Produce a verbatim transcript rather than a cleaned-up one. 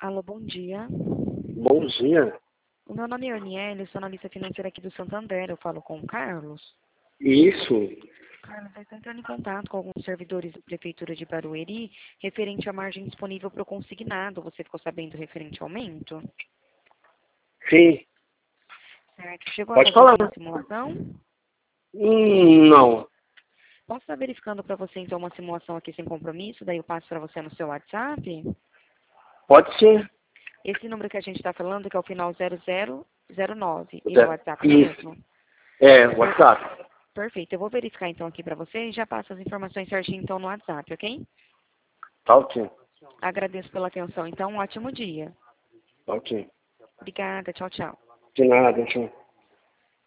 Alô, bom dia. Bom dia. O meu nome é Aniele, sou analista financeira aqui do Santander. Eu falo com o Carlos. Isso. Carlos, eu estou entrando em contato com alguns servidores da Prefeitura de Barueri referente à margem disponível para o consignado. Você ficou sabendo referente ao aumento? Sim. Certo. Chegou a Pode fazer falar. alguma simulação? Hum, não. Posso estar verificando para você, então, uma simulação aqui sem compromisso? Daí eu passo para você no seu WhatsApp? Pode ser. Esse número que a gente está falando, que é o final zero zero zero nove, ele é o É, WhatsApp isso. mesmo? É, WhatsApp. Perfeito. Eu vou verificar, então, aqui para você e já passo as informações certinho, então, no WhatsApp, ok? Tá ok. Agradeço pela atenção. Então, um ótimo dia. Tá ok. Obrigada. Tchau, tchau. De nada, tchau.